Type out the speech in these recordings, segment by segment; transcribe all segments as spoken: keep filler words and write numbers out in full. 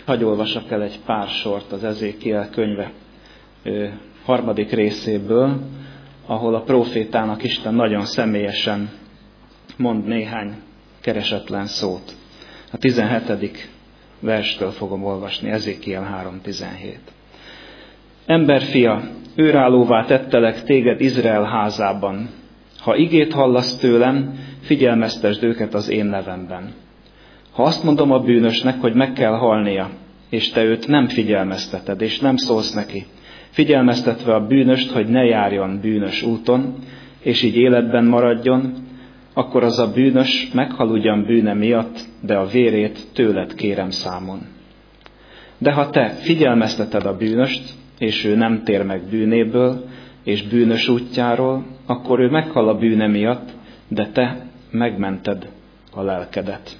Hagy olvassak el egy pár sort az Ezékiel könyve ö, harmadik részéből, ahol a prófétának Isten nagyon személyesen mond néhány keresetlen szót. A tizenhetedik verstől fogom olvasni, Ezékiel három tizenhét. Emberfia, őrállóvá tettelek téged Izrael házában. Ha igét hallasz tőlem, figyelmeztesd őket az én nevemben. Ha azt mondom a bűnösnek, hogy meg kell halnia, és te őt nem figyelmezteted, és nem szólsz neki, figyelmeztetve a bűnöst, hogy ne járjon bűnös úton, és így életben maradjon, akkor az a bűnös meghal ugyan bűne miatt, de a vérét tőled kérem számon. De ha te figyelmezteted a bűnöst, és ő nem tér meg bűnéből, és bűnös útjáról, akkor ő meghal a bűne miatt, de te megmented a lelkedet.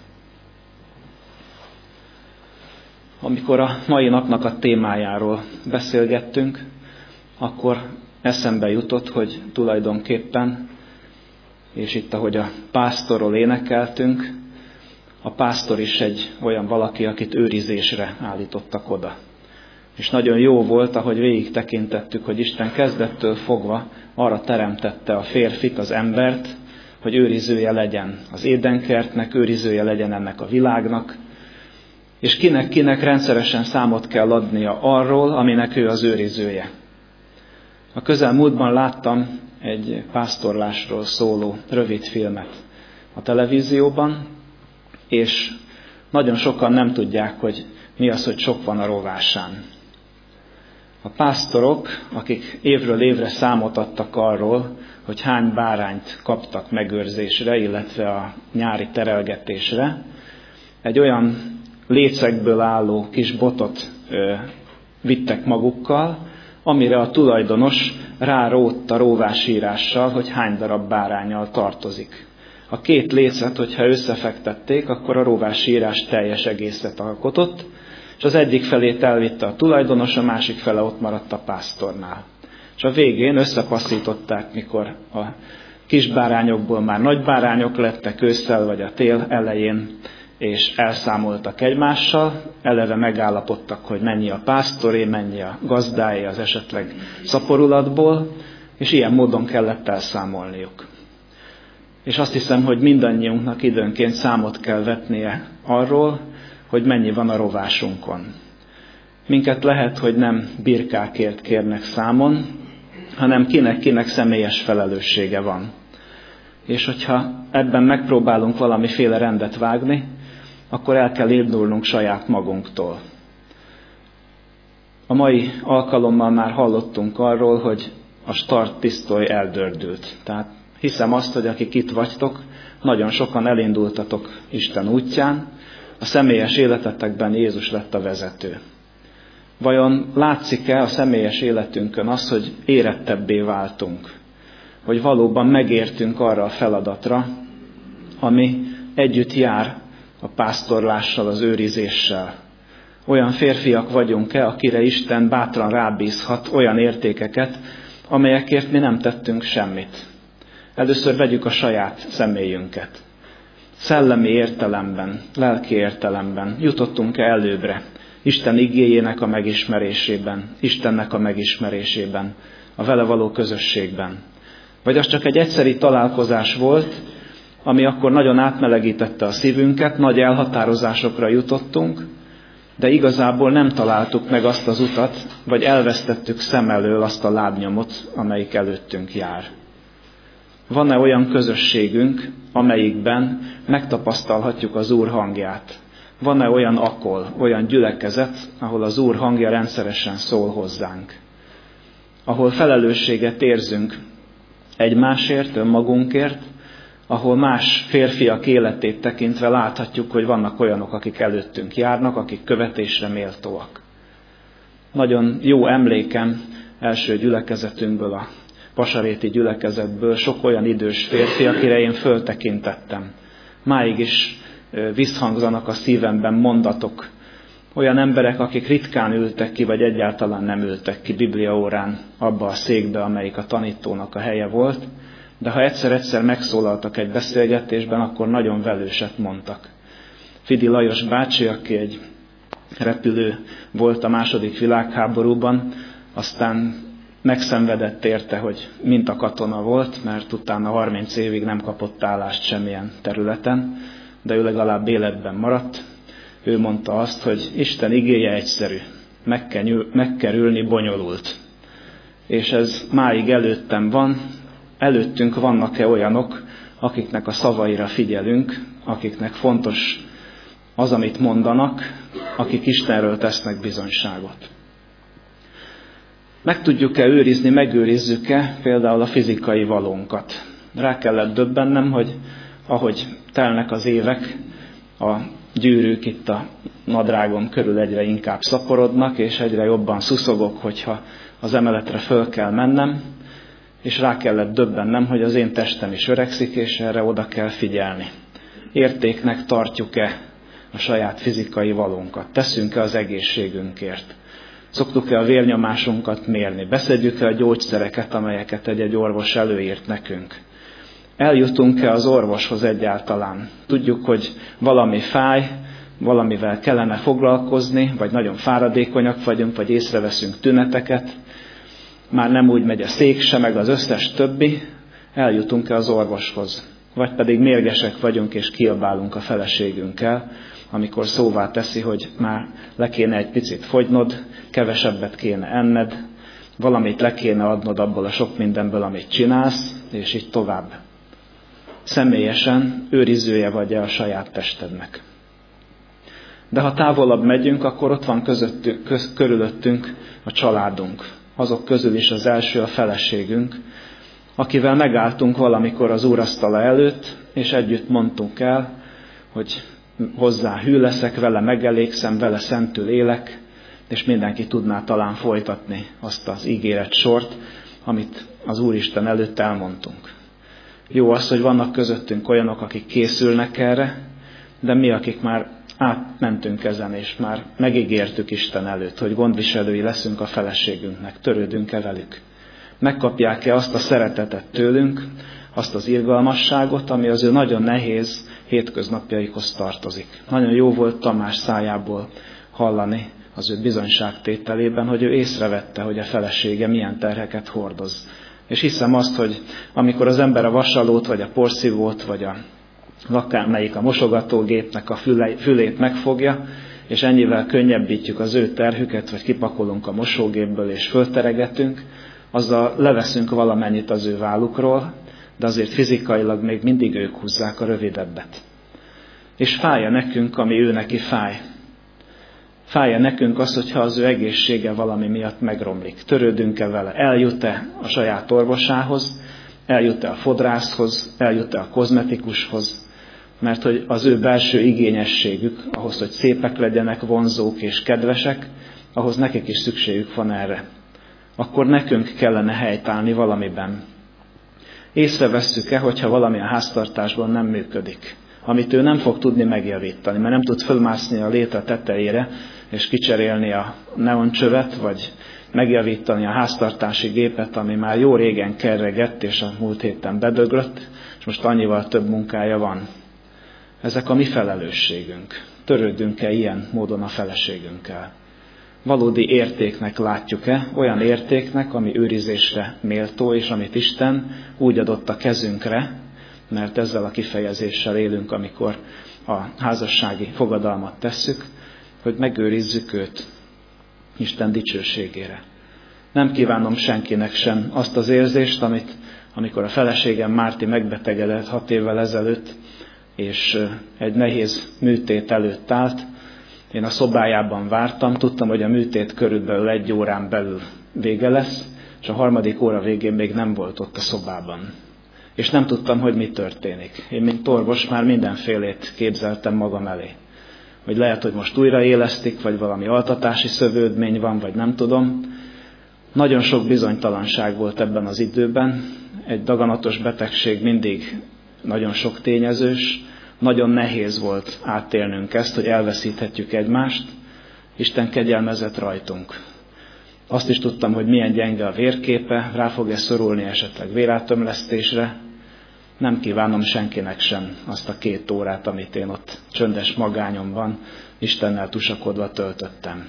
Amikor a mai napnak a témájáról beszélgettünk, akkor eszembe jutott, hogy tulajdonképpen, és itt ahogy a pásztorról énekeltünk, a pásztor is egy olyan valaki, akit őrizésre állítottak oda. És nagyon jó volt, ahogy végig tekintettük, hogy Isten kezdettől fogva arra teremtette a férfit, az embert, hogy őrizője legyen az édenkertnek, őrizője legyen ennek a világnak, és kinek-kinek rendszeresen számot kell adnia arról, aminek ő az őrizője. A közelmúltban láttam egy pásztorlásról szóló rövid filmet a televízióban, és nagyon sokan nem tudják, hogy mi az, hogy sok van a rovásán. A pásztorok, akik évről évre számot adtak arról, hogy hány bárányt kaptak megőrzésre, illetve a nyári terelgetésre, egy olyan lécekből álló kis botot ö, vittek magukkal, amire a tulajdonos rárótta róvásírással, hogy hány darab báránnyal tartozik. A két lécet, hogyha összefektették, akkor a róvásírás teljes egészet alkotott, és az egyik felét elvitte a tulajdonos, a másik fele ott maradt a pásztornál. És a végén összepasszították, mikor a kis bárányokból már nagy bárányok lettek ősszel vagy a tél elején, és elszámoltak egymással, eleve megállapodtak, hogy mennyi a pásztoré, mennyi a gazdáé az esetleg szaporulatból, és ilyen módon kellett elszámolniuk. És azt hiszem, hogy mindannyiunknak időnként számot kell vetnie arról, hogy mennyi van a rovásunkon. Minket lehet, hogy nem birkákért kérnek számon, hanem kinek-kinek személyes felelőssége van. És hogyha ebben megpróbálunk valamiféle rendet vágni, akkor el kell indulnunk saját magunktól. A mai alkalommal már hallottunk arról, hogy a startpisztoly eldördült. Tehát hiszem azt, hogy akik itt vagytok, nagyon sokan elindultatok Isten útján, a személyes életetekben Jézus lett a vezető. Vajon látszik-e a személyes életünkön az, hogy érettebbé váltunk? Hogy valóban megértünk arra a feladatra, ami együtt jár a pásztorlással, az őrizéssel. Olyan férfiak vagyunk-e, akire Isten bátran rábízhat olyan értékeket, amelyekért mi nem tettünk semmit. Először vegyük a saját személyünket. Szellemi értelemben, lelki értelemben jutottunk-e előbbre? Isten igéjének a megismerésében, Istennek a megismerésében, a vele való közösségben. Vagy az csak egy egyszeri találkozás volt, ami akkor nagyon átmelegítette a szívünket, nagy elhatározásokra jutottunk, de igazából nem találtuk meg azt az utat, vagy elvesztettük szem elől azt a lábnyomot, amelyik előttünk jár. Van-e olyan közösségünk, amelyikben megtapasztalhatjuk az Úr hangját? Van-e olyan akol, olyan gyülekezet, ahol az Úr hangja rendszeresen szól hozzánk? Ahol felelősséget érzünk egymásért, önmagunkért, ahol más férfiak életét tekintve láthatjuk, hogy vannak olyanok, akik előttünk járnak, akik követésre méltóak. Nagyon jó emlékem első gyülekezetünkből, a vasaréti gyülekezetből sok olyan idős férfi, akire én föltekintettem. Máig is visszhangzanak a szívemben mondatok. Olyan emberek, akik ritkán ültek ki, vagy egyáltalán nem ültek ki bibliaórán abba a székbe, amelyik a tanítónak a helye volt, de ha egyszer-egyszer megszólaltak egy beszélgetésben, akkor nagyon velőset mondtak. Fidi Lajos bácsi, aki egy repülő volt a második világháborúban, aztán megszenvedett érte, hogy mint a katona volt, mert utána harminc évig nem kapott állást semmilyen területen, de ő legalább életben maradt. Ő mondta azt, hogy Isten igéje egyszerű, megkerülni bonyolult. És ez máig előttem van, előttünk vannak-e olyanok, akiknek a szavaira figyelünk, akiknek fontos az, amit mondanak, akik Istenről tesznek bizonyságot. Meg tudjuk-e őrizni, megőrizzük-e például a fizikai valónkat? Rá kellett döbbennem, hogy ahogy telnek az évek, a gyűrűk itt a nadrágom körül egyre inkább szaporodnak, és egyre jobban szuszogok, hogyha az emeletre föl kell mennem, és rá kellett döbbennem, hogy az én testem is öregszik, és erre oda kell figyelni. Értéknek tartjuk-e a saját fizikai valónkat? Teszünk-e az egészségünkért? Szoktuk-e a vérnyomásunkat mérni? Beszedjük-e a gyógyszereket, amelyeket egy-egy orvos előírt nekünk? Eljutunk-e az orvoshoz egyáltalán? Tudjuk, hogy valami fáj, valamivel kellene foglalkozni, vagy nagyon fáradékonyak vagyunk, vagy észreveszünk tüneteket, már nem úgy megy a szék se, meg az összes többi, eljutunk-e az orvoshoz? Vagy pedig mérgesek vagyunk, és kiabálunk a feleségünkkel, amikor szóvá teszi, hogy már le kéne egy picit fogynod, kevesebbet kéne enned, valamit le kéne adnod abból a sok mindenből, amit csinálsz, és így tovább. Személyesen őrizője vagy-e a saját testednek? De ha távolabb megyünk, akkor ott van közöttünk, köz, körülöttünk a családunk. Azok közül is az első a feleségünk, akivel megálltunk valamikor az úrasztala előtt, és együtt mondtunk el, hogy hozzá hű leszek, vele megelégszem, vele szentül élek, és mindenki tudná talán folytatni azt az ígéret sort, amit az Úristen előtt elmondtunk. Jó az, hogy vannak közöttünk olyanok, akik készülnek erre, de mi, akik már átmentünk ezen, és már megígértük Isten előtt, hogy gondviselői leszünk a feleségünknek, törődünk-e velük. Megkapják-e azt a szeretetet tőlünk, azt az irgalmasságot, ami az ő nagyon nehéz hétköznapjaikhoz tartozik. Nagyon jó volt Tamás szájából hallani az ő bizonyságtételében, hogy ő észrevette, hogy a felesége milyen terheket hordoz. És hiszem azt, hogy amikor az ember a vasalót, vagy a porszívót, vagy a akármelyik a mosogatógépnek a füle, fülét megfogja, és ennyivel könnyebbítjük az ő terhüket, vagy kipakolunk a mosógépből, és fölteregetünk, azzal leveszünk valamennyit az ő vállukról, de azért fizikailag még mindig ők húzzák a rövidebbet. És fáj-e nekünk, ami ő neki fáj? Fáj-e nekünk az, hogyha az ő egészsége valami miatt megromlik? Törődünk-e vele? Eljut-e a saját orvosához? Eljut-e a fodrászhoz? Eljut-e a kozmetikushoz? Mert hogy az ő belső igényességük, ahhoz, hogy szépek legyenek, vonzók és kedvesek, ahhoz nekik is szükségük van erre. Akkor nekünk kellene helytállni valamiben. Észrevesszük-e, hogyha valami a háztartásban nem működik, amit ő nem fog tudni megjavítani, mert nem tud fölmászni a létre tetejére, és kicserélni a neoncsövet, vagy megjavítani a háztartási gépet, ami már jó régen kerregett, és a múlt héten bedöglött, és most annyival több munkája van. Ezek a mi felelősségünk. Törődünk-e ilyen módon a feleségünkkel? Valódi értéknek látjuk-e, olyan értéknek, ami őrizésre méltó, és amit Isten úgy adott a kezünkre, mert ezzel a kifejezéssel élünk, amikor a házassági fogadalmat tesszük, hogy megőrizzük őt Isten dicsőségére. Nem kívánom senkinek sem azt az érzést, amit, amikor a feleségem Márti megbetegedett hat évvel ezelőtt, és egy nehéz műtét előtt állt. Én a szobájában vártam, tudtam, hogy a műtét körülbelül egy órán belül vége lesz, és a harmadik óra végén még nem volt ott a szobában. És nem tudtam, hogy mi történik. Én, mint orvos, már mindenfélét képzeltem magam elé. Hogy lehet, hogy most újraélesztik, vagy valami altatási szövődmény van, vagy nem tudom. Nagyon sok bizonytalanság volt ebben az időben. Egy daganatos betegség mindig nagyon sok tényezős. Nagyon nehéz volt átélnünk ezt, hogy elveszíthetjük egymást. Isten kegyelmezett rajtunk. Azt is tudtam, hogy milyen gyenge a vérképe, rá fog-e szorulni esetleg vérátömlesztésre, Nem kívánom senkinek sem azt a két órát, amit én ott csöndes magányomban, Istennel tusakodva töltöttem.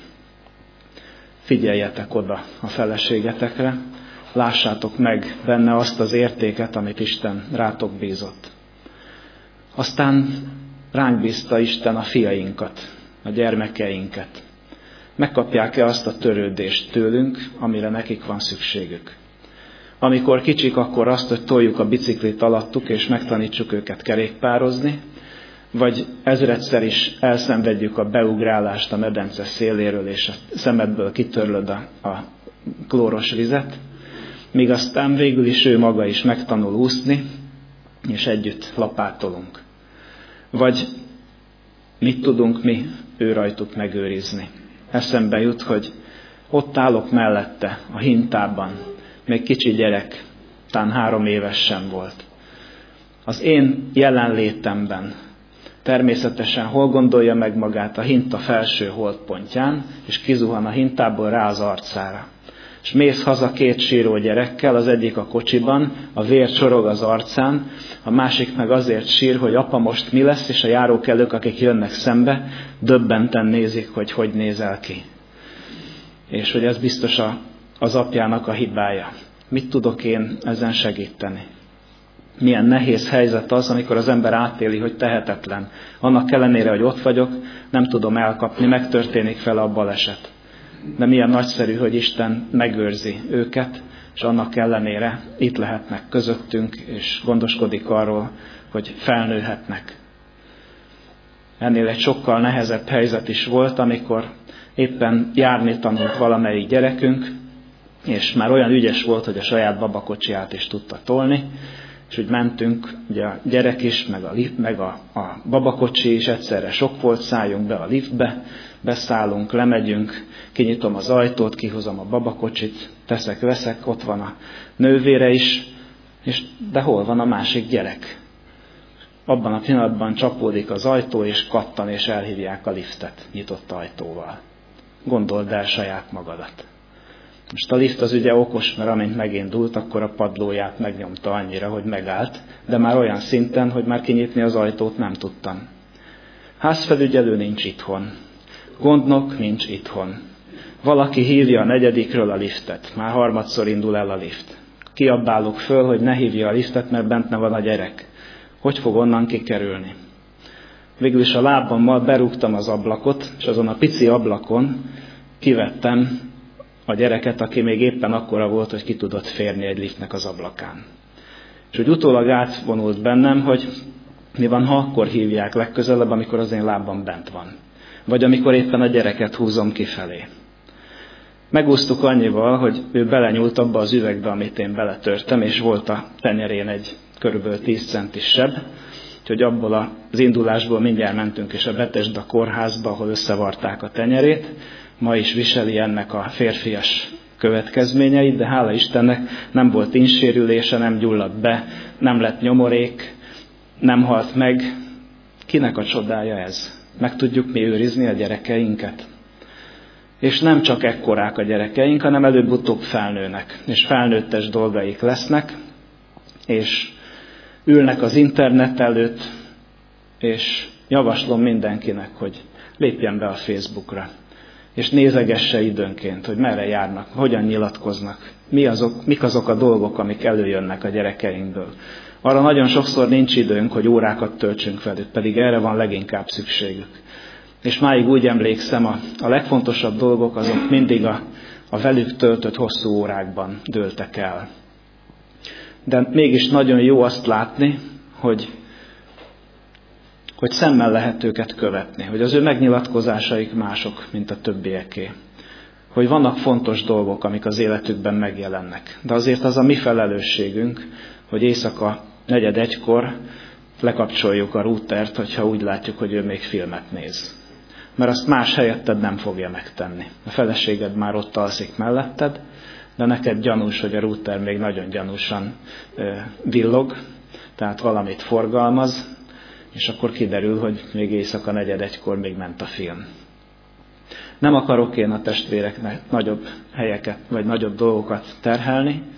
Figyeljetek oda a feleségetekre, lássátok meg benne azt az értéket, amit Isten rátok bízott. Aztán ránk bízta Isten a fiainkat, a gyermekeinket. Megkapják-e azt a törődést tőlünk, amire nekik van szükségük? Amikor kicsik, akkor azt, hogy toljuk a biciklit alattuk, és megtanítsuk őket kerékpározni, vagy ezredszer is elszenvedjük a beugrálást a medence széléről, és a szemedből kitörlöd a, a klóros vizet, míg aztán végül is ő maga is megtanul úszni, és együtt lapátolunk. Vagy mit tudunk mi ő rajtuk megőrizni? Eszembe jut, hogy ott állok mellette, a hintában, még kicsi gyerek, talán három éves sem volt. Az én jelenlétemben természetesen hol gondolja meg magát a hinta felső holdpontján, és kizuhan a hintából rá az arcára. És mész haza két síró gyerekkel, az egyik a kocsiban, a vér csorog az arcán, a másik meg azért sír, hogy apa most mi lesz, és a járókelők, akik jönnek szembe, döbbenten nézik, hogy hogy nézel ki. És hogy ez biztos a, az apjának a hibája. Mit tudok én ezen segíteni? Milyen nehéz helyzet az, amikor az ember átéli, hogy tehetetlen. Annak ellenére, hogy ott vagyok, nem tudom elkapni, megtörténik vele a baleset. De milyen nagyszerű, hogy Isten megőrzi őket, és annak ellenére itt lehetnek közöttünk, és gondoskodik arról, hogy felnőhetnek. Ennél egy sokkal nehezebb helyzet is volt, amikor éppen járni tanult valamelyik gyerekünk, és már olyan ügyes volt, hogy a saját babakocsiját is tudta tolni, és úgy mentünk, ugye a gyerek is, meg a, lift, meg a, a babakocsi is, egyszerre sok volt, szálljunk be a liftbe, beszállunk, lemegyünk, kinyitom az ajtót, kihozom a babakocsit, teszek, veszek, ott van a nővére is, és de hol van a másik gyerek? Abban a pillanatban csapódik az ajtó, és kattan, és elhívják a liftet nyitott ajtóval. Gondold el saját magadat. Most a lift az ugye okos, mert amint megindult, akkor a padlóját megnyomta annyira, hogy megállt, de már olyan szinten, hogy már kinyitni az ajtót nem tudtam. Házfelügyelő nincs itthon. Gondnok nincs itthon. Valaki hívja a negyedikről a liftet. Már harmadszor indul el a lift. Kiabálok föl, hogy ne hívja a liftet, mert bent van a gyerek. Hogy fog onnan kikerülni? Végül is a lábammal berúgtam az ablakot, és azon a pici ablakon kivettem a gyereket, aki még éppen akkora volt, hogy ki tudott férni egy liftnek az ablakán. És úgy utólag átvonult bennem, hogy mi van, ha akkor hívják legközelebb, amikor az én lábam bent van. Vagy amikor éppen a gyereket húzom kifelé. Megúsztuk annyival, hogy ő belenyúlt abba az üvegbe, amit én beletörtem, és volt a tenyerén egy körülbelül tíz centis seb, úgyhogy abból az indulásból mindjárt mentünk is a Betesda kórházba, ahol összevarták a tenyerét. Ma is viseli ennek a férfias következményeit, de hála Istennek nem volt insérülése, nem gyulladt be, nem lett nyomorék, nem halt meg. Kinek a csodája ez? Meg tudjuk mi őrizni a gyerekeinket? És nem csak ekkorák a gyerekeink, hanem előbb-utóbb felnőnek, és felnőttes dolgaik lesznek, és ülnek az internet előtt, és javaslom mindenkinek, hogy lépjen be a Facebookra, és nézegesse időnként, hogy merre járnak, hogyan nyilatkoznak, mi azok, mik azok a dolgok, amik előjönnek a gyerekeinkből. Arra nagyon sokszor nincs időnk, hogy órákat töltsünk velük, pedig erre van leginkább szükségük. És máig úgy emlékszem, a, a legfontosabb dolgok azok mindig a, a velük töltött hosszú órákban dőltek el. De mégis nagyon jó azt látni, hogy, hogy szemmel lehet őket követni, hogy az ő megnyilatkozásaik mások, mint a többieké. Hogy vannak fontos dolgok, amik az életükben megjelennek. De azért az a mi felelősségünk, hogy éjszaka negyed egykor lekapcsoljuk a routert, hogyha úgy látjuk, hogy ő még filmet néz. Mert azt más helyetted nem fogja megtenni. A feleséged már ott alszik melletted, de neked gyanús, hogy a router még nagyon gyanúsan villog, tehát valamit forgalmaz, és akkor kiderül, hogy még éjszaka negyed egykor még ment a film. Nem akarok én a testvéreknek nagyobb helyeket, vagy nagyobb dolgokat terhelni,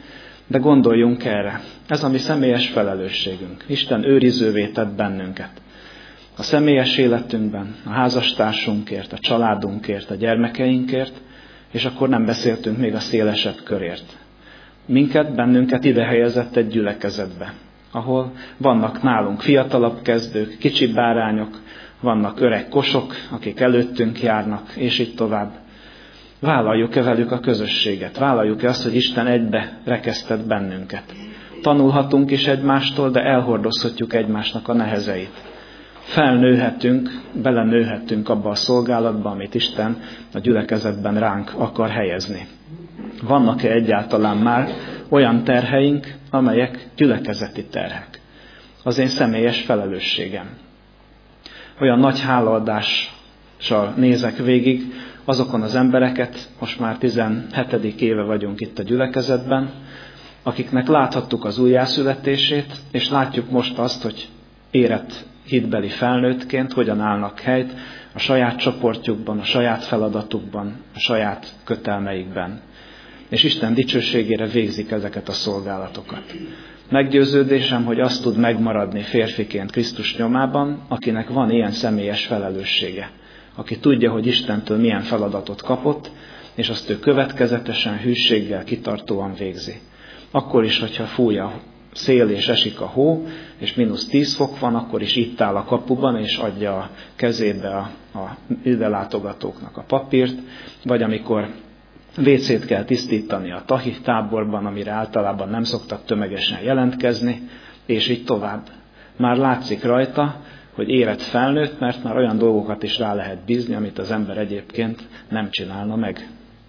De gondoljunk erre, ez a mi személyes felelősségünk. Isten őrizővé tett bennünket. A személyes életünkben, a házastársunkért, a családunkért, a gyermekeinkért, és akkor nem beszéltünk még a szélesebb körért. Minket, bennünket ide helyezett egy gyülekezetbe, ahol vannak nálunk fiatalabb kezdők, kicsi bárányok, vannak öreg kosok, akik előttünk járnak, és így tovább. Vállaljuk-e velük a közösséget? Vállaljuk-e azt, hogy Isten egybe rekesztett bennünket? Tanulhatunk is egymástól, de elhordozhatjuk egymásnak a nehezeit. Felnőhetünk, belenőhetünk abba a szolgálatba, amit Isten a gyülekezetben ránk akar helyezni. Vannak-e egyáltalán már olyan terheink, amelyek gyülekezeti terhek? Az én személyes felelősségem. Olyan nagy hálaadással nézek végig azokon az embereket, most már tizenhetedik éve vagyunk itt a gyülekezetben, akiknek láthattuk az újjászületését, és látjuk most azt, hogy érett hitbeli felnőttként hogyan állnak helyt a saját csoportjukban, a saját feladatukban, a saját kötelmeikben. És Isten dicsőségére végzik ezeket a szolgálatokat. Meggyőződésem, hogy azt tud megmaradni férfiként Krisztus nyomában, akinek van ilyen személyes felelőssége. Aki tudja, hogy Istentől milyen feladatot kapott, és azt ő következetesen, hűséggel, kitartóan végzi. Akkor is, hogyha fúj a szél és esik a hó, és mínusz tíz fok van, akkor is itt áll a kapuban, és adja a kezébe a, a ide látogatóknak a papírt, vagy amikor vécét kell tisztítani a tahi táborban, amire általában nem szoktak tömegesen jelentkezni, és így tovább. Már látszik rajta, hogy érett felnőtt, mert már olyan dolgokat is rá lehet bízni, amit az ember egyébként nem csinálna meg.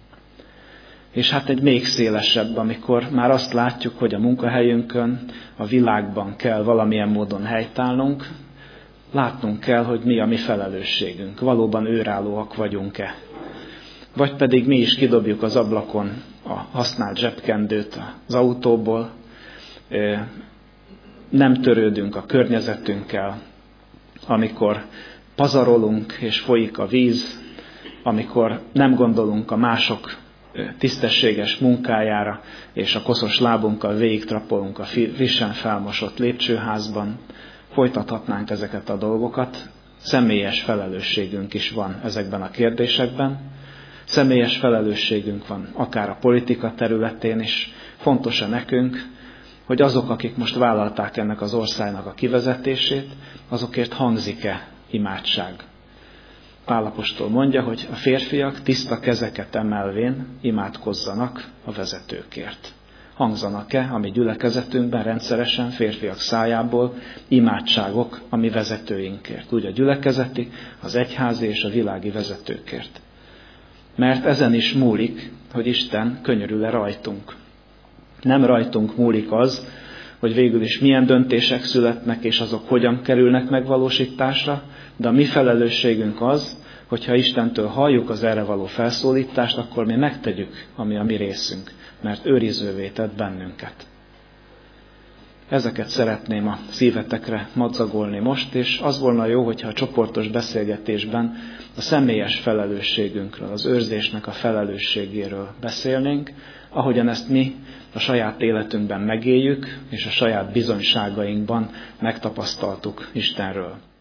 És hát egy még szélesebb, amikor már azt látjuk, hogy a munkahelyünkön, a világban kell valamilyen módon helytállnunk, látnunk kell, hogy mi a mi felelősségünk. Valóban őrállóak vagyunk-e? Vagy pedig mi is kidobjuk az ablakon a használt zsebkendőt az autóból, nem törődünk a környezetünkkel, amikor pazarolunk és folyik a víz, amikor nem gondolunk a mások tisztességes munkájára, és a koszos lábunkkal végigtrapolunk a frissen felmosott lépcsőházban. Folytathatnánk ezeket a dolgokat. Személyes felelősségünk is van ezekben a kérdésekben. Személyes felelősségünk van akár a politika területén is. Fontos-e nekünk, hogy azok, akik most vállalták ennek az országnak a kivezetését, azokért hangzik-e imádság? Pál apostol mondja, hogy a férfiak tiszta kezeket emelvén imádkozzanak a vezetőkért. Hangzanak-e a mi gyülekezetünkben rendszeresen férfiak szájából imádságok a mi vezetőinkért? Úgy a gyülekezeti, az egyházi és a világi vezetőkért. Mert ezen is múlik, hogy Isten könyörül-e rajtunk. Nem rajtunk múlik az, hogy végül is milyen döntések születnek, és azok hogyan kerülnek megvalósításra, de a mi felelősségünk az, hogyha Istentől halljuk az erre való felszólítást, akkor mi megtegyük, ami a mi részünk, mert őrizővé tett bennünket. Ezeket szeretném a szívetekre madzagolni most, és az volna jó, hogyha a csoportos beszélgetésben a személyes felelősségünkről, az őrzésnek a felelősségéről beszélnénk, ahogyan ezt mi a saját életünkben megéljük, és a saját bizonyságainkban megtapasztaltuk Istenről.